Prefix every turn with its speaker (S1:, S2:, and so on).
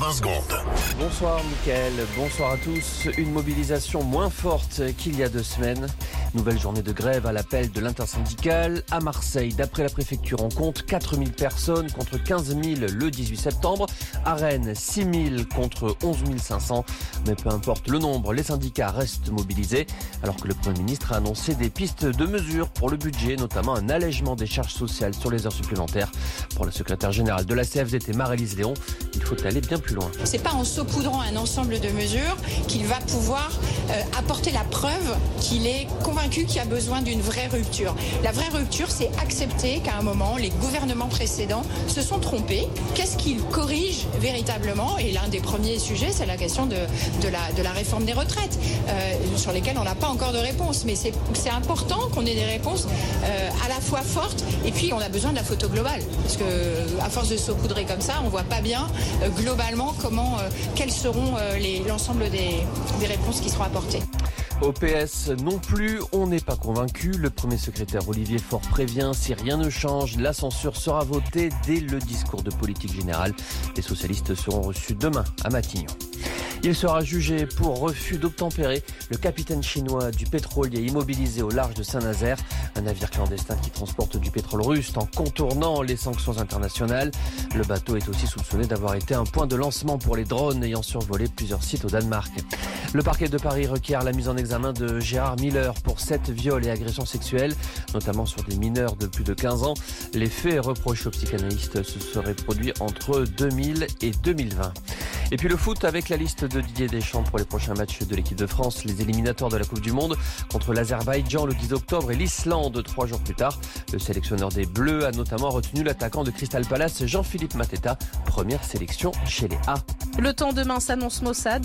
S1: 20 secondes.
S2: Bonsoir Mickaël, bonsoir à tous. Une mobilisation moins forte qu'il y a 2 semaines. Nouvelle journée de grève à l'appel de l'intersyndicale. À Marseille, d'après la préfecture, on compte 4000 personnes contre 15 000 le 18 septembre. À Rennes, 6 000 contre 11 500. Mais peu importe le nombre, les syndicats restent mobilisés. Alors que le Premier ministre a annoncé des pistes de mesures pour le budget, notamment un allègement des charges sociales sur les heures supplémentaires. Pour la secrétaire générale de la CFDT, Marie-Lise Léon, il faut aller bien plus loin.
S3: C'est pas en saupoudrant un ensemble de mesures qu'il va pouvoir apporter la preuve qu'il est convaincu qu'il y a besoin d'une vraie rupture. La vraie rupture, c'est accepter qu'à un moment, les gouvernements précédents se sont trompés. Qu'est-ce qu'ils corrigent véritablement? Et l'un des premiers sujets, c'est la question de la réforme des retraites, sur lesquelles on n'a pas encore de réponse. Mais c'est important qu'on ait des réponses à la fois fortes, et puis on a besoin de la photo globale. Parce que à force de saupoudrer comme ça, on voit pas bien globalement quelles seront l'ensemble des réponses qui seront apportées.
S2: Au PS non plus, on n'est pas convaincu. Le premier secrétaire Olivier Faure prévient, si rien ne change, la censure sera votée dès le discours de politique générale. Les socialistes seront reçus demain à Matignon. Il sera jugé pour refus d'obtempérer. Le capitaine chinois du pétrolier immobilisé au large de Saint-Nazaire, un navire clandestin qui transporte du pétrole russe en contournant les sanctions internationales. Le bateau est aussi soupçonné d'avoir été un point de lancement pour les drones ayant survolé plusieurs sites au Danemark. Le parquet de Paris requiert la mise en examen de Gérard Miller pour 7 viols et agressions sexuelles, notamment sur des mineurs de plus de 15 ans. Les faits reprochés au psychanalyste se seraient produits entre 2000 et 2020. Et puis le foot avec la liste de Didier Deschamps pour les prochains matchs de l'équipe de France, les éliminatoires de la Coupe du Monde contre l'Azerbaïdjan le 10 octobre et l'Islande 3 jours plus tard. Le sélectionneur des Bleus a notamment retenu l'attaquant de Crystal Palace, Jean-Philippe Mateta, première sélection chez les A.
S4: Le temps demain s'annonce maussade.